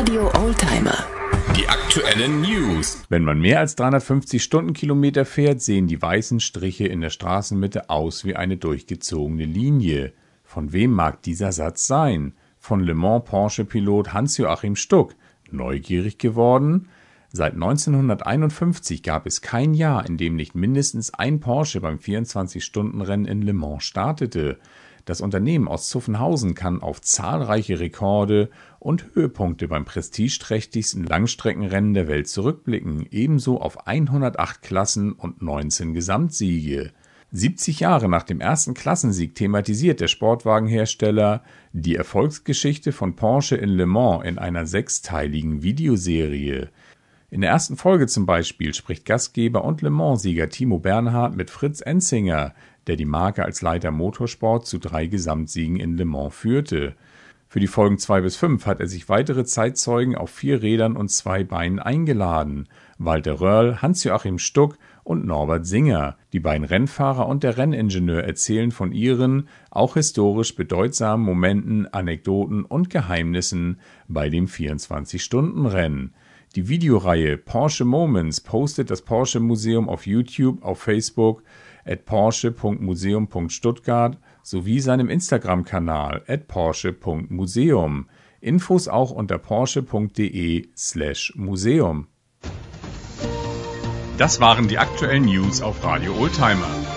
Radio Oldtimer. Die aktuellen News. Wenn man mehr als 350 Stundenkilometer fährt, sehen die weißen Striche in der Straßenmitte aus wie eine durchgezogene Linie. Von wem mag dieser Satz sein? Von Le Mans Porsche-Pilot Hans-Joachim Stuck. Neugierig geworden? Seit 1951 gab es kein Jahr, in dem nicht mindestens ein Porsche beim 24-Stunden-Rennen in Le Mans startete. Das Unternehmen aus Zuffenhausen kann auf zahlreiche Rekorde und Höhepunkte beim prestigeträchtigsten Langstreckenrennen der Welt zurückblicken, ebenso auf 108 Klassen- und 19 Gesamtsiege. 70 Jahre nach dem ersten Klassensieg thematisiert der Sportwagenhersteller die Erfolgsgeschichte von Porsche in Le Mans in einer 6-teiligen Videoserie. In der ersten Folge zum Beispiel spricht Gastgeber und Le Mans-Sieger Timo Bernhard mit Fritz Enzinger, der die Marke als Leiter Motorsport zu 3 Gesamtsiegen in Le Mans führte. Für die Folgen 2 bis 5 hat er sich weitere Zeitzeugen auf 4 Rädern und 2 Beinen eingeladen: Walter Röhrl, Hans-Joachim Stuck und Norbert Singer. Die beiden Rennfahrer und der Renningenieur erzählen von ihren, auch historisch bedeutsamen Momenten, Anekdoten und Geheimnissen bei dem 24-Stunden-Rennen. Die Videoreihe Porsche Moments postet das Porsche Museum auf YouTube, auf Facebook @porsche.museum.stuttgart sowie seinem Instagram-Kanal @porsche.museum. Infos auch unter porsche.de/museum. Das waren die aktuellen News auf Radio Oldtimer.